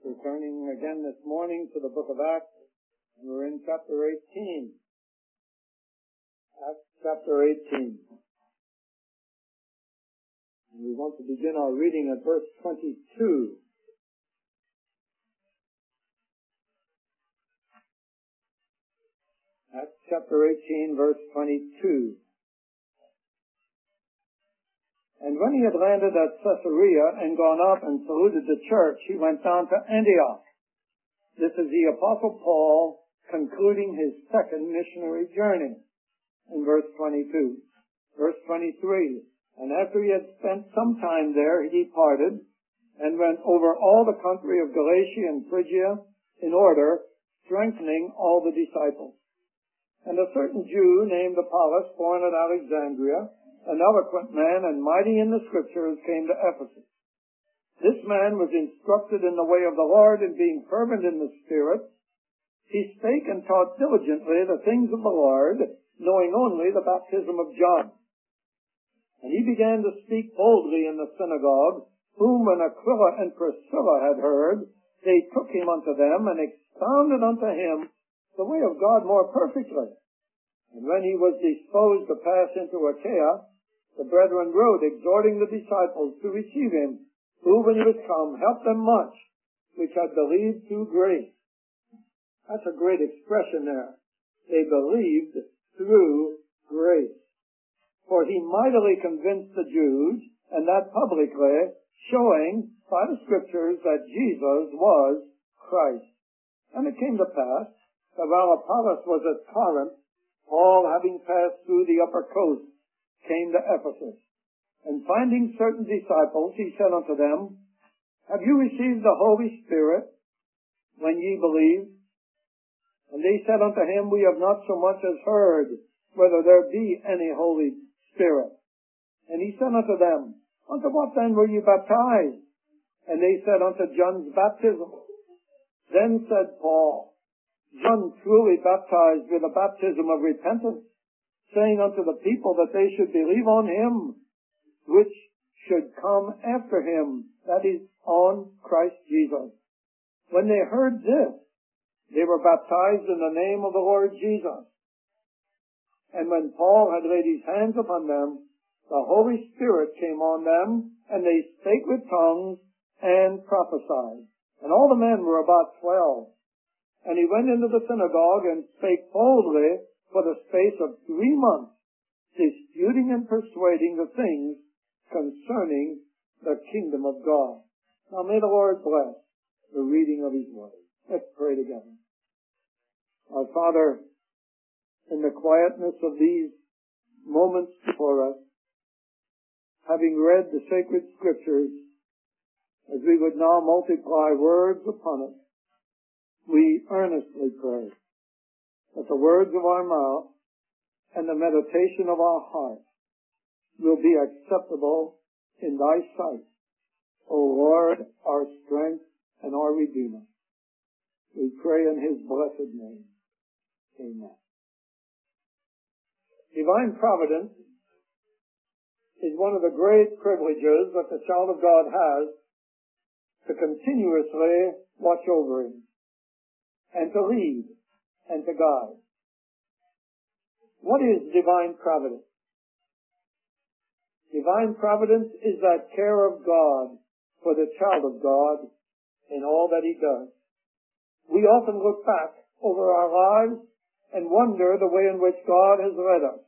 We're turning again this morning to the book of Acts, and we're in chapter 18. Acts chapter 18. And we want to begin our reading at verse 22. Acts chapter 18, verse 22. And when he had landed at Caesarea and gone up and saluted the church, he went down to Antioch. This is the Apostle Paul concluding his second missionary journey. In verse 22. Verse 23. And after he had spent some time there, he departed and went over all the country of Galatia and Phrygia in order, strengthening all the disciples. And a certain Jew named Apollos, born at Alexandria, an eloquent man and mighty in the Scriptures, came to Ephesus. This man was instructed in the way of the Lord, and being fervent in the Spirit, he spake and taught diligently the things of the Lord, knowing only the baptism of John. And he began to speak boldly in the synagogue, whom when Aquila and Priscilla had heard, they took him unto them, and expounded unto him the way of God more perfectly. And when he was disposed to pass into Achaia, the brethren wrote, exhorting the disciples to receive him, who, when he was come, helped them much, which had believed through grace. That's a great expression there. They believed through grace. For he mightily convinced the Jews, and that publicly, showing by the Scriptures that Jesus was Christ. And it came to pass that while Apollos was at Corinth, Paul, having passed through the upper coast, came to Ephesus. And finding certain disciples, he said unto them, Have you received the Holy Spirit when ye believed? And they said unto him, We have not so much as heard whether there be any Holy Spirit. And he said unto them, Unto what then were you baptized? And they said, Unto John's baptism. Then said Paul, John truly baptized with a baptism of repentance, saying unto the people that they should believe on him, which should come after him, that is, on Christ Jesus. When they heard this, they were baptized in the name of the Lord Jesus. And when Paul had laid his hands upon them, the Holy Spirit came on them, and they spake with tongues and prophesied. And all the men were about 12. And he went into the synagogue and spake boldly for the space of 3 months, disputing and persuading the things concerning the kingdom of God. Now may the Lord bless the reading of his word. Let's pray together. Our Father, in the quietness of these moments before us, having read the sacred Scriptures, as we would now multiply words upon it, we earnestly pray that the words of our mouth and the meditation of our heart will be acceptable in thy sight, O Lord, our strength and our Redeemer. We pray in his blessed name. Amen. Divine providence is one of the great privileges that the child of God has to continuously watch over him and to lead and to guide. What is divine providence? Divine providence is that care of God for the child of God in all that he does. We often look back over our lives and wonder the way in which God has led us.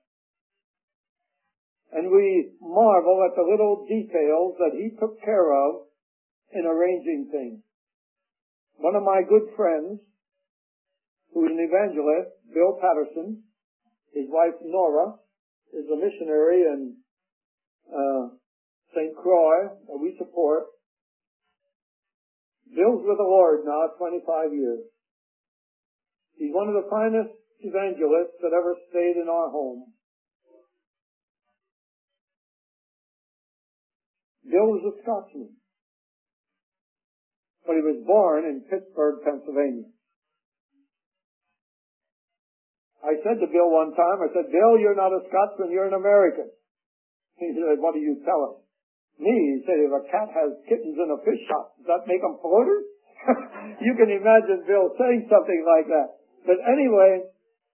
And we marvel at the little details that he took care of in arranging things. One of my good friends, who is an evangelist, Bill Patterson, his wife Nora, is a missionary in St. Croix that we support. Bill's with the Lord now 25 years. He's one of the finest evangelists that ever stayed in our home. Bill was a Scotsman, but he was born in Pittsburgh, Pennsylvania. I said to Bill one time, I said, Bill, you're not a Scotsman, you're an American. He said, what are you telling me? He said, if a cat has kittens in a fish shop, does that make them floaters? You can imagine Bill saying something like that. But anyway,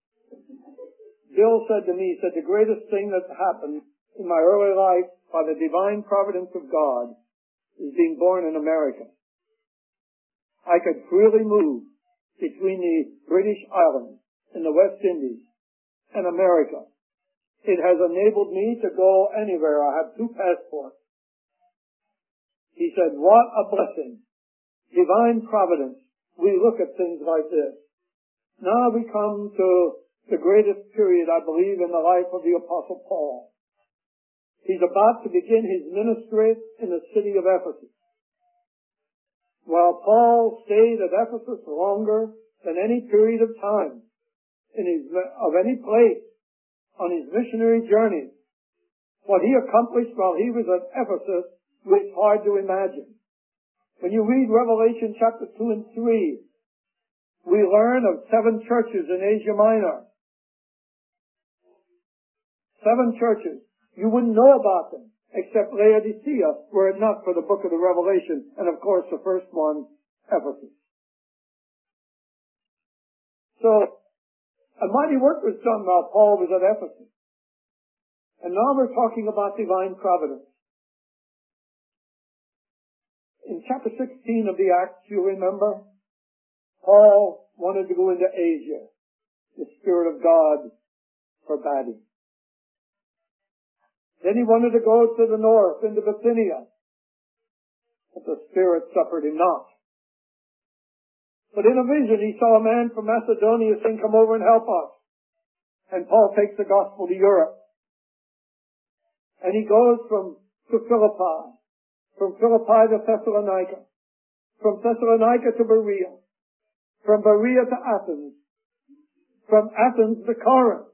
Bill said to me, he said, the greatest thing that's happened in my early life by the divine providence of God is being born in America. I could freely move between the British Islands and the West Indies and America. It has enabled me to go anywhere. I have 2 passports. He said, what a blessing. Divine providence. We look at things like this. Now we come to the greatest period, I believe, in the life of the Apostle Paul. He's about to begin his ministry in the city of Ephesus. While Paul stayed at Ephesus longer than any period of time of any place on his missionary journey, what he accomplished while he was at Ephesus was hard to imagine. When you read Revelation chapter 2 and 3, we learn of 7 churches in Asia Minor. 7 churches. You wouldn't know about them except Laodicea, were it not for the book of the Revelation, and of course the first one, Ephesus. So, a mighty work was done while Paul was at Ephesus. And now we're talking about divine providence. In chapter 16 of the Acts, you remember, Paul wanted to go into Asia. The Spirit of God forbade him. Then he wanted to go to the north, into Bithynia. But the Spirit suffered him not. But in a vision, he saw a man from Macedonia saying, come over and help us. And Paul takes the gospel to Europe. And he goes to Philippi, from Philippi to Thessalonica, from Thessalonica to Berea, from Berea to Athens, from Athens to Corinth.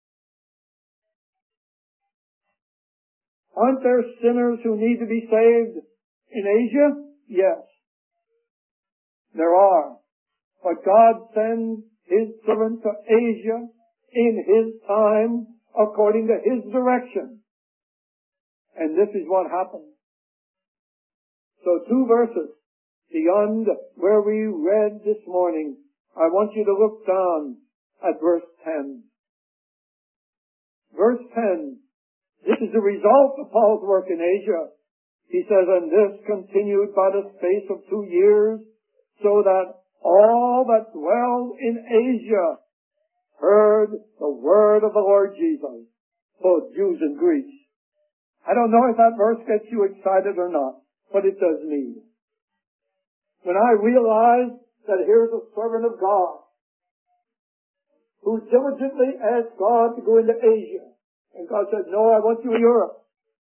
Aren't there sinners who need to be saved in Asia? Yes. There are. But God sends His servant to Asia in His time according to His direction. And this is what happened. So 2 verses beyond where we read this morning, I want you to look down at verse 10. Verse 10. This is the result of Paul's work in Asia. He says, and this continued by the space of 2 years, so that all that dwelled in Asia heard the word of the Lord Jesus, both Jews and Greeks. I don't know if that verse gets you excited or not, but it does me. When I realize that here's a servant of God who diligently asked God to go into Asia, and God said, no, I want you in Europe.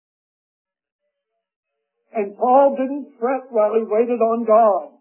And Paul didn't fret while he waited on God.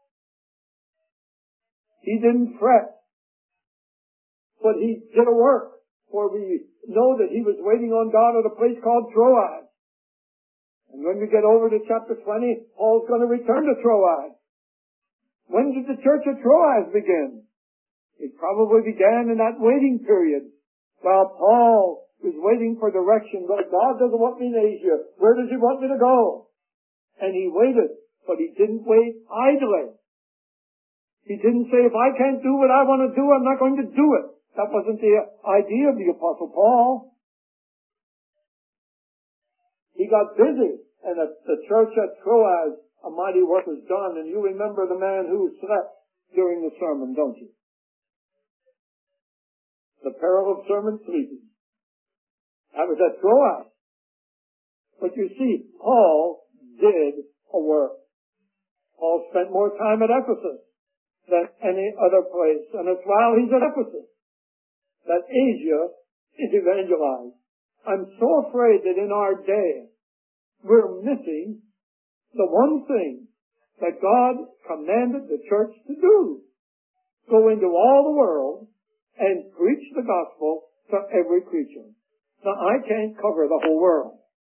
He didn't fret. But he did a work, for we know that he was waiting on God at a place called Troas. And when we get over to chapter 20, Paul's going to return to Troas. When did the church of Troas begin? It probably began in that waiting period, while Paul was waiting for direction. But God doesn't want me in Asia. Where does He want me to go? And he waited, but he didn't wait idly. He didn't say, if I can't do what I want to do, I'm not going to do it. That wasn't the idea of the Apostle Paul. He got busy, and at the church at Troas, a mighty work was done. And you remember the man who slept during the sermon, don't you? The peril of sermon sleeping. That was at Troas. But you see, Paul did a work. Paul spent more time at Ephesus than any other place. And it's while he's at Ephesus that Asia is evangelized. I'm so afraid that in our day, we're missing the one thing that God commanded the church to do. Go into all the world and preach the gospel to every creature. Now, I can't cover the whole world.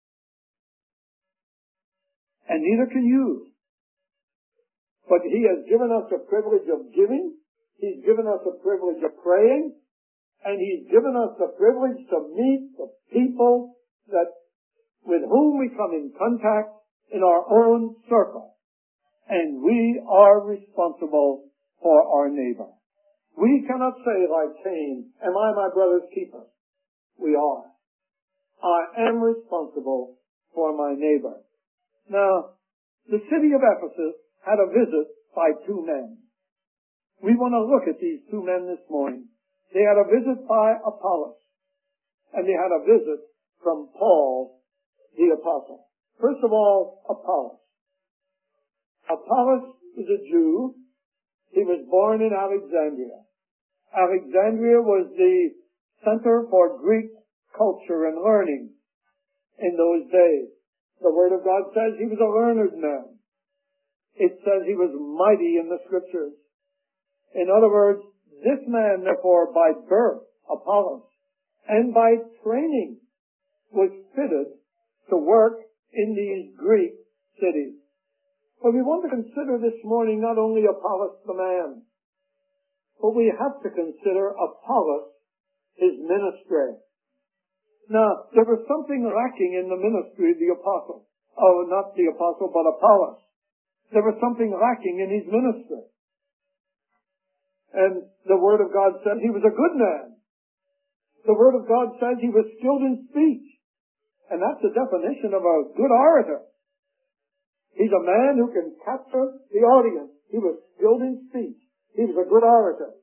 And neither can you. But He has given us the privilege of giving. He's given us the privilege of praying. And He's given us the privilege to meet the people with whom we come in contact in our own circle. and we are responsible for our neighbor. We cannot say like Cain, am I my brother's keeper? We are. I am responsible for my neighbor. Now, the city of Ephesus had a visit by two men. We want to look at these two men this morning. They had a visit by Apollos, and they had a visit from Paul the Apostle. First of all, Apollos. Apollos is a Jew. He was born in Alexandria. Alexandria was the center for Greek culture and learning in those days. The Word of God says he was a learned man. It says he was mighty in the Scriptures. In other words, this man, therefore, by birth, Apollos, and by training, was fitted to work in these Greek cities. But we want to consider this morning not only Apollos the man, but we have to consider Apollos, his ministry. Now, there was something lacking in the ministry of the apostle. Oh, not the apostle, but Apollos. There was something lacking in his ministry. And the Word of God said he was a good man. The Word of God says he was skilled in speech. And that's the definition of a good orator. He's a man who can capture the audience. He was skilled in speech. He was a good orator.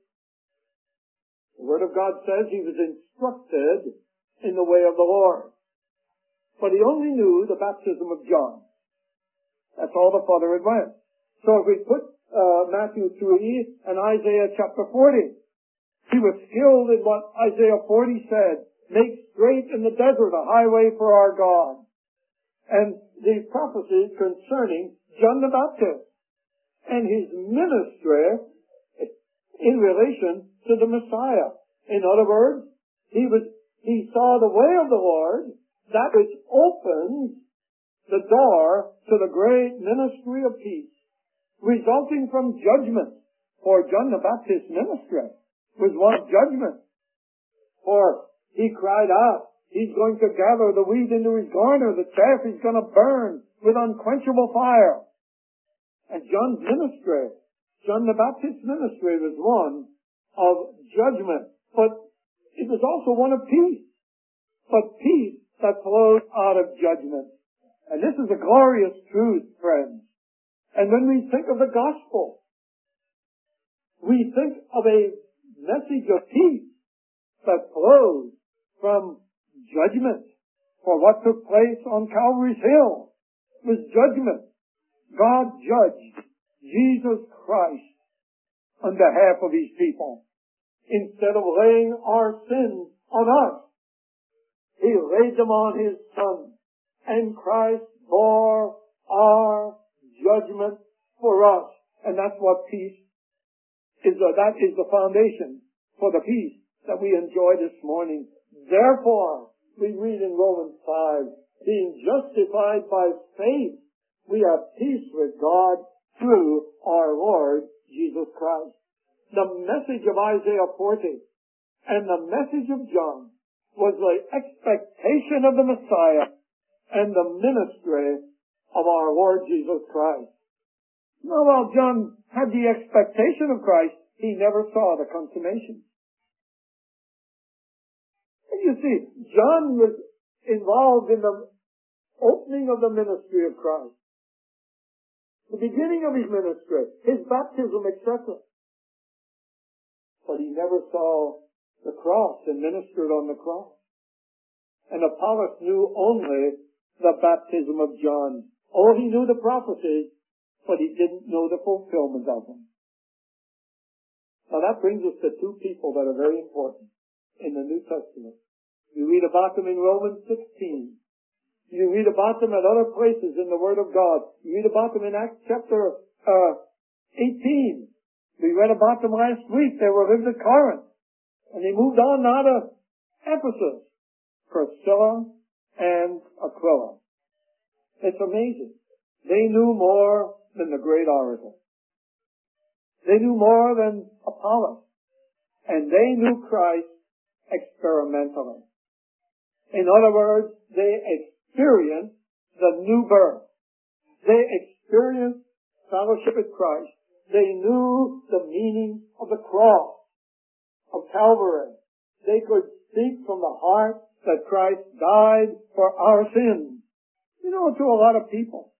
The Word of God says he was instructed in the way of the Lord. But he only knew the baptism of John. That's all the further it went. So if we put Matthew 3 and Isaiah chapter 40, he was skilled in what Isaiah 40 said, make straight in the desert a highway for our God. And the prophecies concerning John the Baptist and his ministry in relation to the Messiah. In other words, he saw the way of the Lord, that which opens the door to the great ministry of peace, resulting from judgment. For John the Baptist's ministry was one of judgment. For he cried out, he's going to gather the wheat into his garner, the chaff he's going to burn with unquenchable fire. And John's ministry, John the Baptist's ministry, was one of judgment, but it was also one of peace. But peace that flows out of judgment. And this is a glorious truth, friends. And when we think of the gospel, we think of a message of peace that flows from judgment. For what took place on Calvary's Hill was judgment. God judged Jesus Christ on behalf of his people. Instead of laying our sins on us, he laid them on his Son. And Christ bore our judgment for us. And that's what peace is. That is the foundation for the peace that we enjoy this morning. Therefore, we read in Romans 5, being justified by faith, we have peace with God through our Lord Jesus Christ. The message of Isaiah 40 and the message of John was the expectation of the Messiah and the ministry of our Lord Jesus Christ. Now, while John had the expectation of Christ, he never saw the consummation. And you see, John was involved in the opening of the ministry of Christ, the beginning of his ministry, his baptism, etc. But he never saw the cross and ministered on the cross. And Apollos knew only the baptism of John. Oh, he knew the prophecies, but he didn't know the fulfillment of them. Now that brings us to two people that are very important in the New Testament. You read about them in Romans 16. You read about them at other places in the Word of God. You read about them in Acts chapter 18. We read about them last week. They were lived at Corinth. And they moved on now to Ephesus. Priscilla and Aquila. It's amazing. They knew more than the great orator. They knew more than Apollos. And they knew Christ experimentally. In other words, they experienced the new birth. They experienced fellowship with Christ. They knew the meaning of the cross, of Calvary. They could speak from the heart that Christ died for our sins. You know, to a lot of people,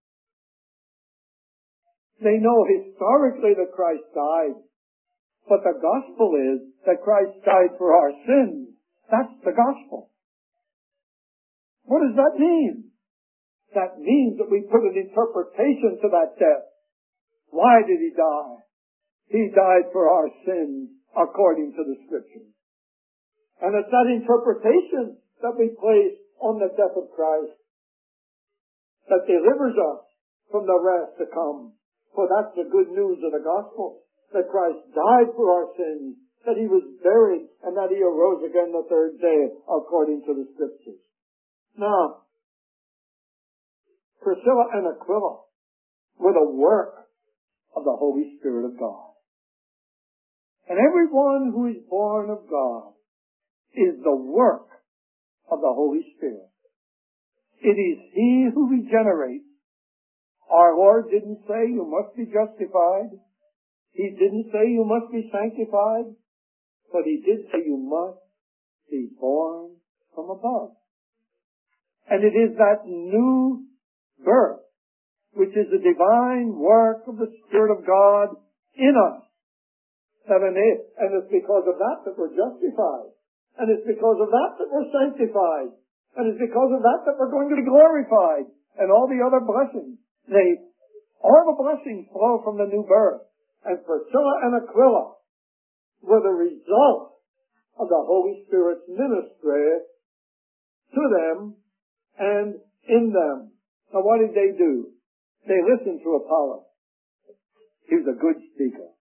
they know historically that Christ died, but the gospel is that Christ died for our sins. That's the gospel. What does that mean? That means that we put an interpretation to that death. Why did he die? He died for our sins according to the Scriptures. And it's that interpretation that we place on the death of Christ that delivers us from the wrath to come. For that's the good news of the gospel, that Christ died for our sins, that he was buried, and that he arose again the third day according to the Scriptures. Now, Priscilla and Aquila were the work of the Holy Spirit of God. And everyone who is born of God is the work of the Holy Spirit. It is he who regenerates. Our Lord didn't say you must be justified. He didn't say you must be sanctified. But he did say you must be born from above. And it is that new birth, which is the divine work of the Spirit of God in us, and it's because of that that we're justified. And it's because of that that we're sanctified. And it's because of that that we're going to be glorified. And all the other blessings. All the blessings flow from the new birth. And Priscilla and Aquila were the result of the Holy Spirit's ministry to them and in them. Now what did they do? They listened to Apollos. He was a good speaker.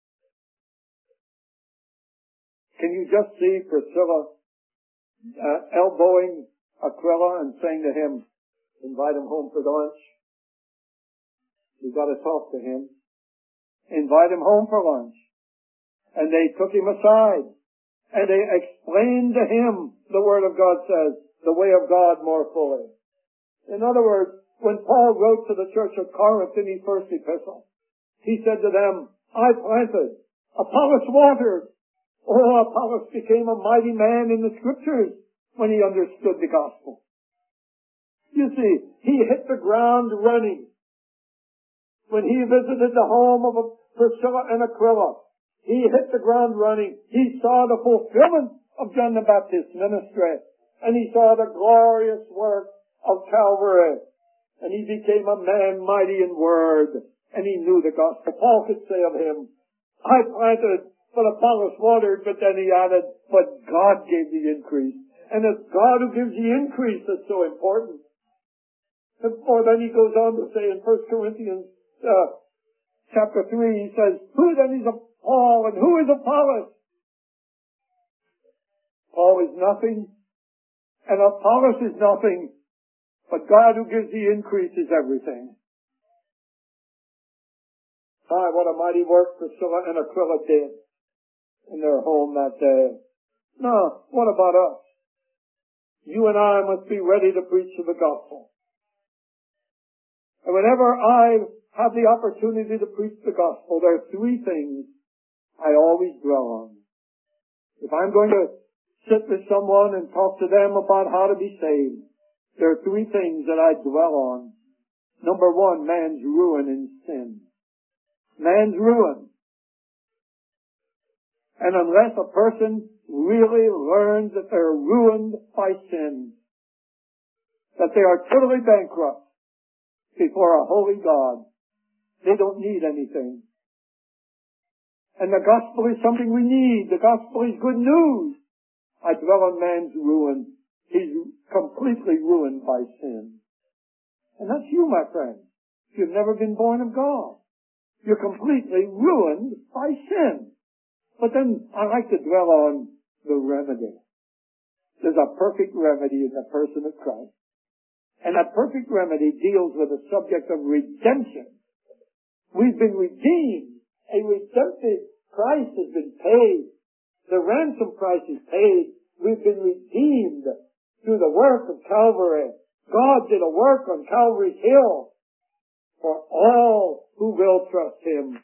Can you just see Priscilla elbowing Aquila and saying to him, invite him home for lunch? You've got to talk to him. Invite him home for lunch. And they took him aside. And they explained to him, the Word of God says, the way of God more fully. In other words, when Paul wrote to the church of Corinth in his first epistle, he said to them, I planted, Apollos watered. Oh, Apollos became a mighty man in the Scriptures when he understood the gospel. You see, he hit the ground running. When he visited the home of Priscilla and Aquila, he hit the ground running. He saw the fulfillment of John the Baptist's ministry, and he saw the glorious work of Calvary, and he became a man mighty in word, and he knew the gospel. Paul could say of him, I planted, but Apollos watered, but then he added, but God gave the increase. And it's God who gives the increase that's so important. Or then he goes on to say in 1 Corinthians chapter 3, he says, who then is Paul and who is Apollos? Paul is nothing, and Apollos is nothing, but God who gives the increase is everything. What a mighty work Priscilla and Aquila did in their home that day. Now, what about us? You and I must be ready to preach the gospel. And whenever I have the opportunity to preach the gospel, there are three things I always dwell on. If I'm going to sit with someone and talk to them about how to be saved, there are three things that I dwell on. Number one, man's ruin in sin. Man's ruin. And unless a person really learns that they're ruined by sin, that they are totally bankrupt before a holy God, they don't need anything. And the gospel is something we need. The gospel is good news. I dwell on man's ruin. He's completely ruined by sin. And that's you, my friend. If you've never been born of God, you're completely ruined by sin. But then I like to dwell on the remedy. There's a perfect remedy in the person of Christ. And that perfect remedy deals with the subject of redemption. We've been redeemed. A redemptive price has been paid. The ransom price is paid. We've been redeemed through the work of Calvary. God did a work on Calvary's hill for all who will trust him.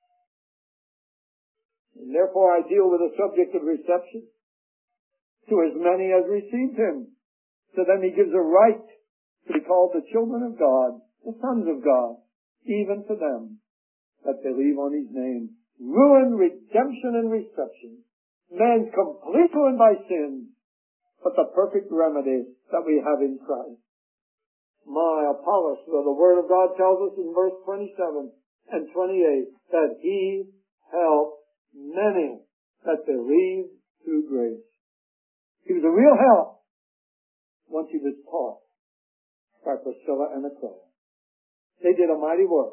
And therefore I deal with the subject of reception. To as many as received him, to them he gives a right to be called the children of God, the sons of God, even to them that believe on his name. Ruin, redemption, and reception. Man's complete ruin by sin, but the perfect remedy that we have in Christ. My Apollos, so the Word of God tells us in verse 27 and 28 that he helped many that believe through grace. He was a real help once he was taught by Priscilla and Aquila. They did a mighty work.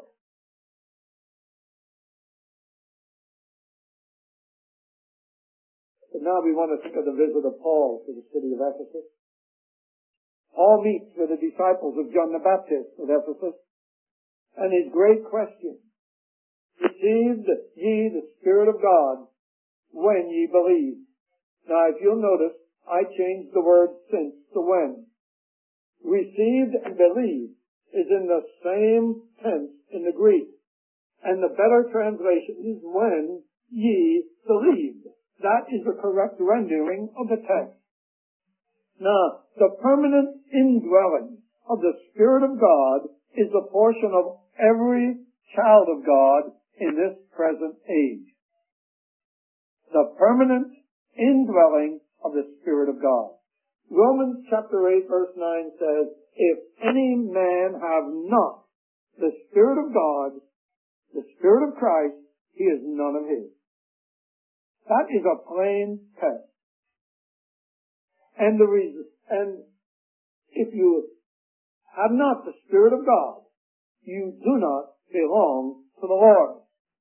But now we want to think of the visit of Paul to the city of Ephesus. Paul meets with the disciples of John the Baptist at Ephesus, and his great question, received ye the Spirit of God when ye believed? Now if you'll notice, I changed the word since to when. Received and believed is in the same tense in the Greek. And the better translation is when ye believed. That is the correct rendering of the text. Now, the permanent indwelling of the Spirit of God is the portion of every child of God in this present age. The permanent indwelling of the Spirit of God. Romans chapter 8 verse 9 says, if any man have not the Spirit of God, the Spirit of Christ, he is none of his. That is a plain text. And the reason, and if you have not the Spirit of God, you do not belong to the Lord.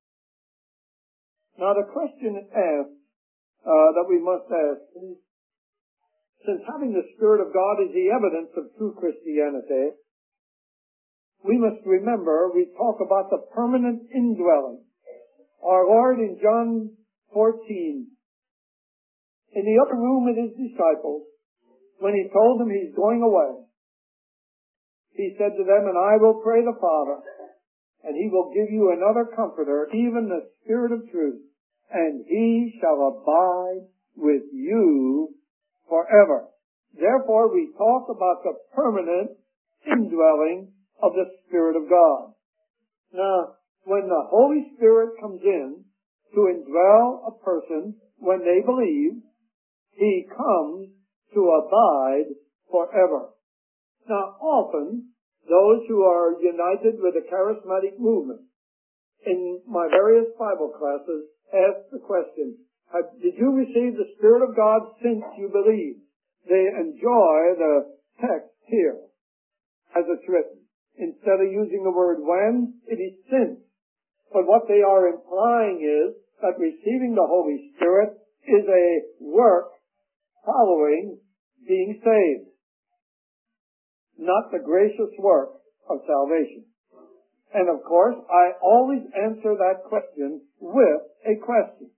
Now the question asked, that we must ask, since having the Spirit of God is the evidence of true Christianity, we must remember we talk about the permanent indwelling. Our Lord in John 14, in the upper room with his disciples, when he told them he's going away, he said to them, and I will pray the Father, and he will give you another comforter, even the Spirit of truth, and he shall abide with you forever. Therefore, we talk about the permanent indwelling of the Spirit of God. Now, when the Holy Spirit comes in to indwell a person when they believe, he comes to abide forever. Now, often, those who are united with the charismatic movement, in my various Bible classes, ask the question, did you receive the Spirit of God since you believed? They enjoy the text here as it's written. Instead of using the word when, it is since. But what they are implying is that receiving the Holy Spirit is a work following being saved, not the gracious work of salvation. And of course, I always answer that question with a question.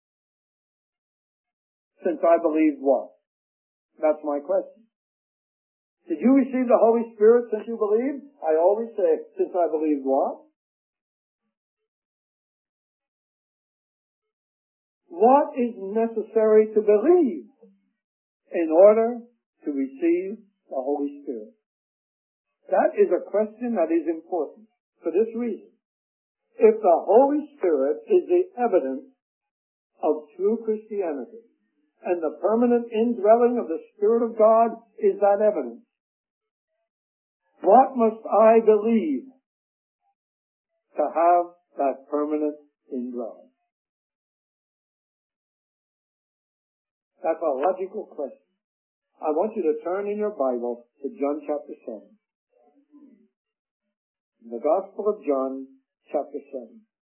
Since I believed what? That's my question. Did you receive the Holy Spirit since you believed? I always say, since I believed what? What is necessary to believe in order to receive the Holy Spirit? That is a question that is important for this reason. If the Holy Spirit is the evidence of true Christianity, and the permanent indwelling of the Spirit of God is that evidence, what must I believe to have that permanent indwelling? That's a logical question. I want you to turn in your Bible to John chapter 7. The Gospel of John chapter 7.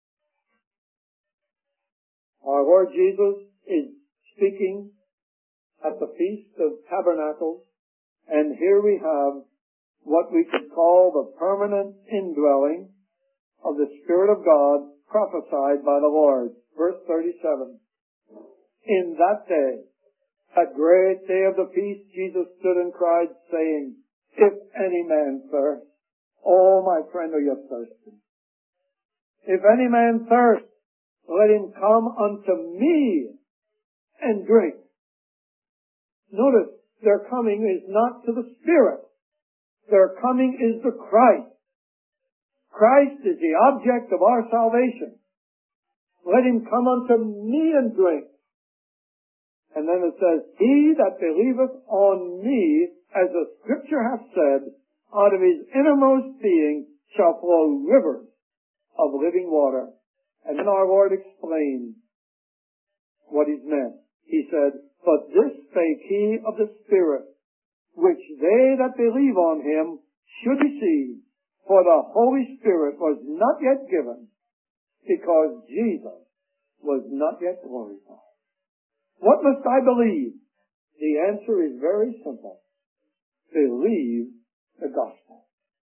Our Lord Jesus is speaking at the Feast of Tabernacles, and here we have what we could call the permanent indwelling of the Spirit of God prophesied by the Lord. Verse 37. In that day, that great day of the feast, Jesus stood and cried, saying, if any man thirst, Oh, my friend, are you thirsty? If any man thirst, let him come unto me and drink. Notice, their coming is not to the Spirit. Their coming is to Christ. Christ is the object of our salvation. Let him come unto me and drink. And then it says, he that believeth on me, as the Scripture hath said, out of his innermost being shall flow rivers of living water. And then our Lord explained what is meant. He said, but this spake he of the Spirit, which they that believe on him should receive, for the Holy Spirit was not yet given, because Jesus was not yet glorified. What must I believe? The answer is very simple. Believe the gospel.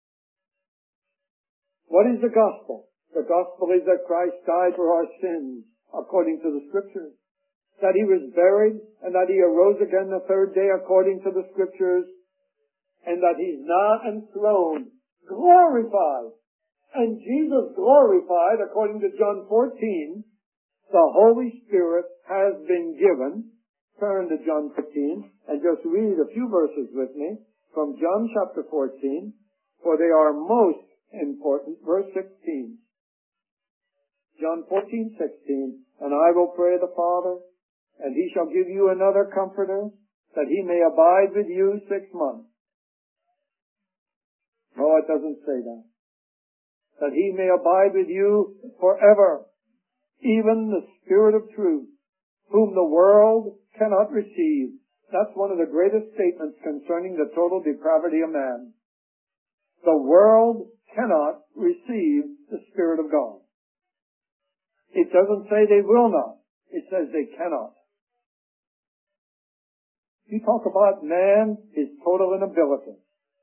What is the gospel? The gospel is that Christ died for our sins, according to the Scriptures, that he was buried, and that he arose again the third day, according to the Scriptures, and that he's now enthroned, glorified. And Jesus glorified, according to John 14, the Holy Spirit has been given. Turn to John 15 and just read a few verses with me from John chapter 14, for they are most important. Verse 16. John 14:16. And I will pray the Father, and he shall give you another comforter, that he may abide with you 6 months. No, it doesn't say that. That he may abide with you forever, even the Spirit of truth, whom the world cannot receive. That's one of the greatest statements concerning the total depravity of man. The world cannot receive the Spirit of God. It doesn't say they will not. It says they cannot. You talk about man, his total inability.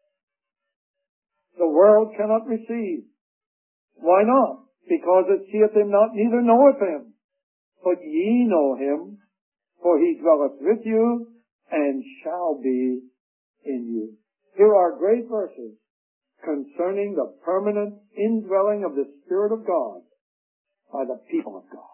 The world cannot receive. Why not? Because it seeth him not, neither knoweth him. But ye know him, for he dwelleth with you, and shall be in you. Here are great verses concerning the permanent indwelling of the Spirit of God by the people of God.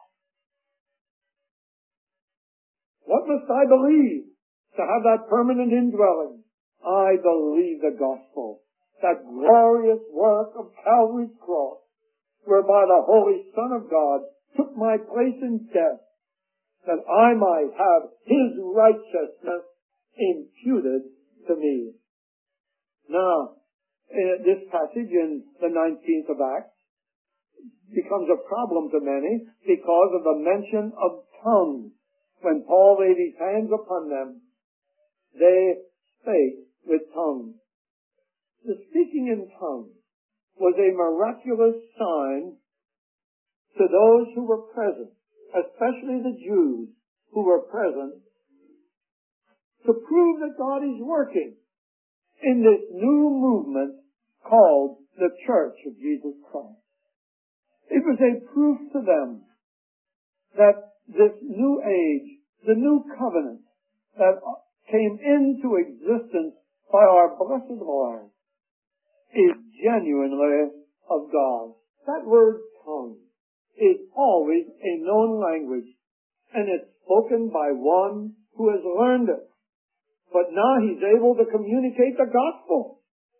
What must I believe to have that permanent indwelling? I believe the gospel, that glorious work of Calvary's cross, whereby the Holy Son of God took my place in death, that I might have his righteousness imputed to me. Now, this passage in the 19th of Acts becomes a problem to many because of the mention of tongues. When Paul laid his hands upon them, they spake with tongues. The speaking in tongues was a miraculous sign to those who were present, especially the Jews who were present, to prove that God is working in this new movement called the Church of Jesus Christ. It was a proof to them that this new age, the new covenant that came into existence by our blessed Lord, is genuinely of God. That word tongue is always a known language, and it's spoken by one who has learned it. But now he's able to communicate the gospel.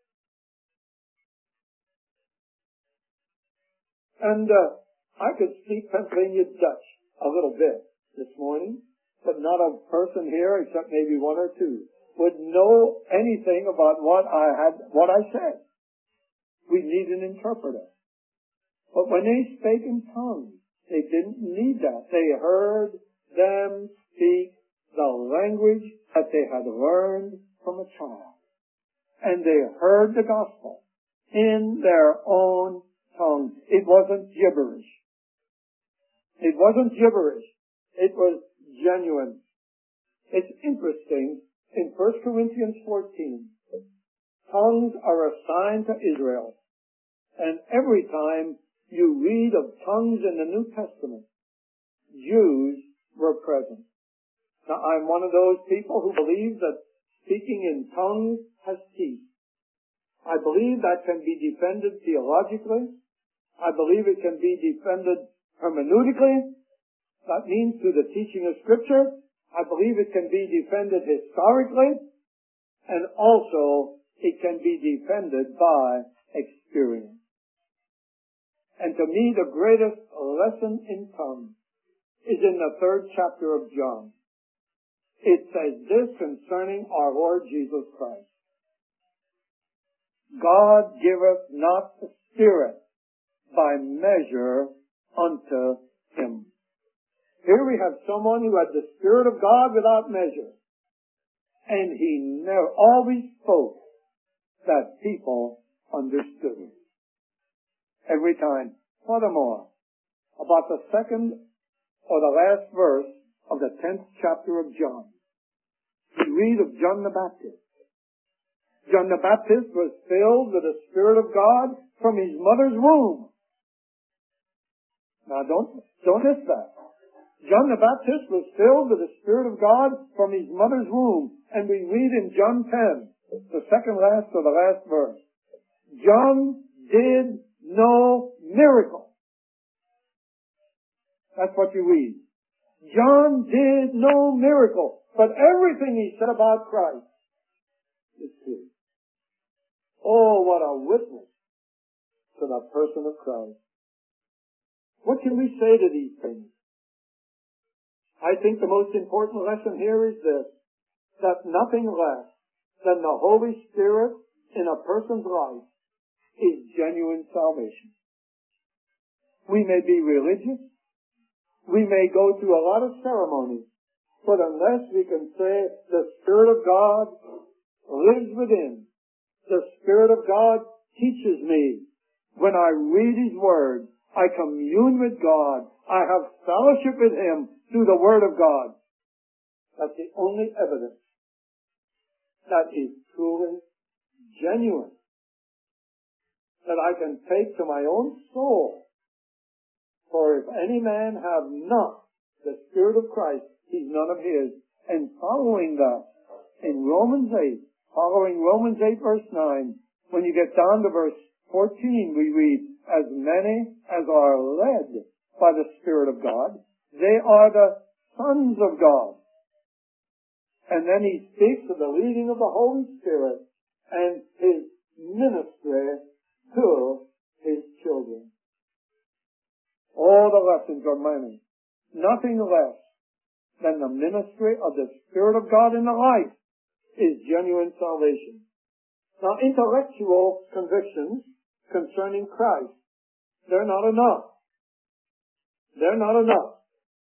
And I could speak Pennsylvania Dutch a little bit this morning, but not a person here, except maybe one or two, would know anything about what I said. We need an interpreter. But when they spake in tongues, they didn't need that. They heard them speak the language that they had learned from a child. And they heard the gospel in their own tongue. It wasn't gibberish. It wasn't gibberish. It was genuine. It's interesting, in 1 Corinthians 14, tongues are assigned to Israel. And every time you read of tongues in the New Testament, Jews were present. Now, I'm one of those people who believes that speaking in tongues has ceased. I believe that can be defended theologically. I believe it can be defended hermeneutically. That means through the teaching of Scripture. I believe it can be defended historically. And also, it can be defended by experience. And to me, the greatest lesson in tongues is in the 3rd chapter of John. It says this concerning our Lord Jesus Christ. God giveth not the Spirit by measure unto him. Here we have someone who had the Spirit of God without measure. And he never always spoke that people understood him. Every time. Furthermore, about the 2nd or the last verse of the 10th chapter of John, we read of John the Baptist. John the Baptist was filled with the Spirit of God from his mother's womb. Now don't miss that. John the Baptist was filled with the Spirit of God from his mother's womb. And we read in John 10, the second last or the last verse, John did no miracle. That's what you read. John did no miracle, but everything he said about Christ is true. Oh, what a witness to the person of Christ. What can we say to these things? I think the most important lesson here is this, that nothing less than the Holy Spirit in a person's life is genuine salvation. We may be religious. We may go through a lot of ceremonies, but unless we can say the Spirit of God lives within, the Spirit of God teaches me. When I read His Word, I commune with God. I have fellowship with Him through the Word of God. That's the only evidence that is truly genuine, that I can take to my own soul. For if any man have not the Spirit of Christ, he's none of his. And following that, in Romans 8, following Romans 8 verse 9, when you get down to verse 14, we read, as many as are led by the Spirit of God, they are the sons of God. And then he speaks of the leading of the Holy Spirit and His ministry to His children. All the lessons are many. Nothing less than the ministry of the Spirit of God in the life is genuine salvation. Now, intellectual convictions concerning Christ, they're not enough. They're not enough.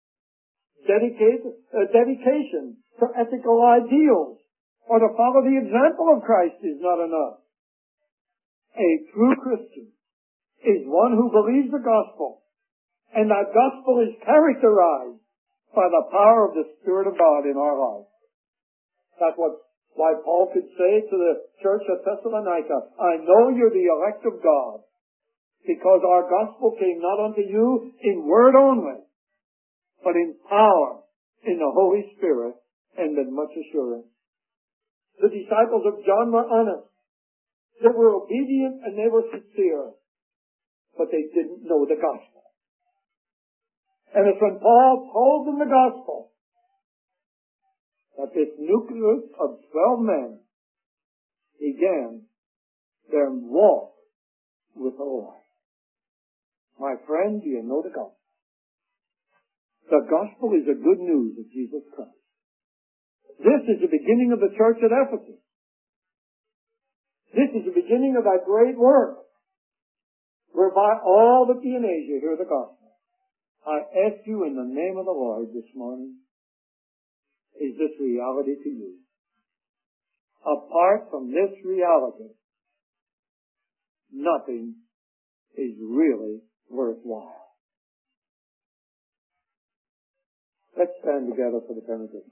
Dedication to ethical ideals or to follow the example of Christ is not enough. A true Christian is one who believes the gospel, and that gospel is characterized by the power of the Spirit of God in our lives. That's why Paul could say to the church at Thessalonica, I know you're the elect of God, because our gospel came not unto you in word only, but in power, in the Holy Spirit, and with much assurance. The disciples of John were honest. They were obedient and they were sincere, but they didn't know the gospel. And it's when Paul told them the gospel that this nucleus of 12 men began their walk with the Lord. My friend, do you know the gospel? The gospel is the good news of Jesus Christ. This is the beginning of the church at Ephesus. This is the beginning of that great work whereby all that be in Asia hear the gospel. I ask you in the name of the Lord this morning, is this reality to you? Apart from this reality, nothing is really worthwhile. Let's stand together for the benediction.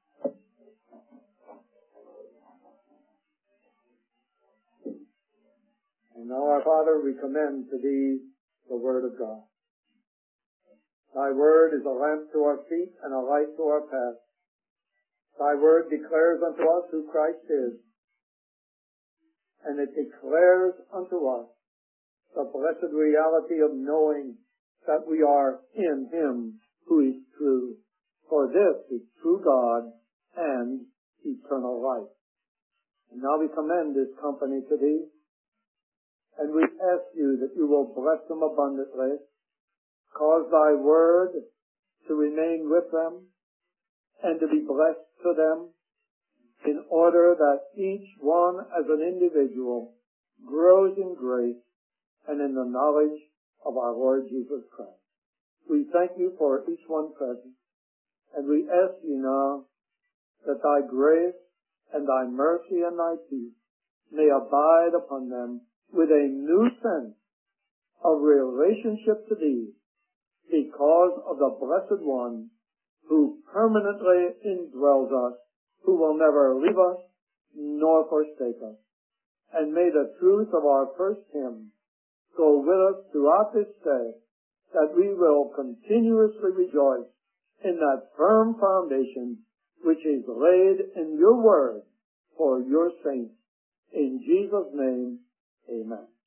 And now, our Father, we commend to Thee the Word of God. Thy Word is a lamp to our feet and a light to our path. Thy Word declares unto us who Christ is. and it declares unto us the blessed reality of knowing that we are in Him who is true. For this is true God and eternal life. And now we commend this company to Thee, and we ask You that You will bless them abundantly, cause Thy word to remain with them, and to be blessed to them, in order that each one as an individual grows in grace and in the knowledge of our Lord Jesus Christ. We thank You for each one present, and we ask You now that Thy grace and Thy mercy and Thy peace may abide upon them with a new sense of relationship to Thee, because of the Blessed One who permanently indwells us, who will never leave us nor forsake us. And may the truth of our first hymn go with us throughout this day, that we will continuously rejoice in that firm foundation which is laid in Your word for Your saints. In Jesus' name, amen.